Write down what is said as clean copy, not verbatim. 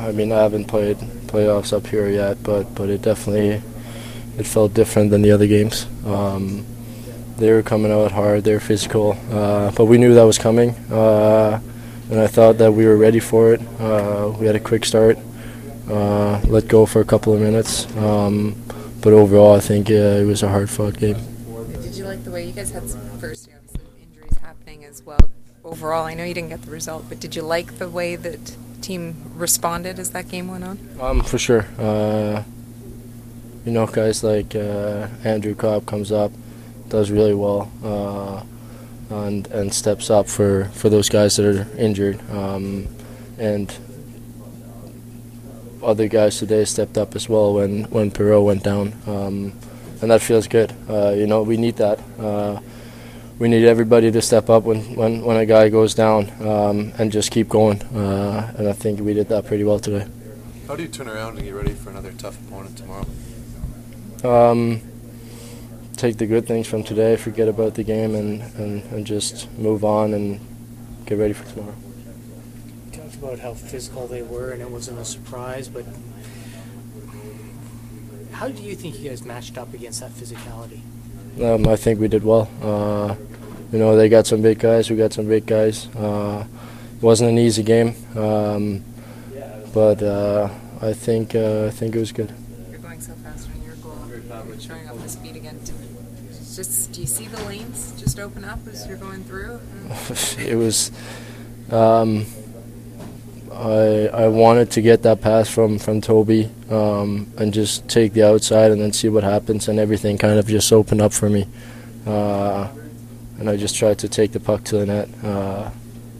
I mean, I haven't played playoffs up here yet, but it felt different than the other games. They were coming out hard, they were physical, but we knew that was coming, and I thought that we were ready for it. We had a quick start, let go for a couple of minutes, but overall I think it was a hard-fought game. Did you like the way you guys had some first injuries happening as well? Overall, I know you didn't get the result, but did you like the way that team responded as that game went on? For sure. Guys like Andrew Copp comes up, does really well, and steps up for those guys that are injured. And other guys today stepped up as well when Perreault went down, and that feels good. We need that. We need everybody to step up when a guy goes down and just keep going. And I think we did that pretty well today. How do you turn around and get ready for another tough opponent tomorrow? Take the good things from today, forget about the game, and just move on and get ready for tomorrow. You talked about how physical they were, and it wasn't a surprise, but how do you think you guys matched up against that physicality? I think we did well. They got some big guys, we got some big guys. It wasn't an easy game, but I think it was good. You're going so fast on your goal, showing up the speed again. Do you see the lanes just open up as you're going through? It was. I wanted to get that pass from Toby and just take the outside and then see what happens, and everything kind of just opened up for me. And I just tried to take the puck to the net.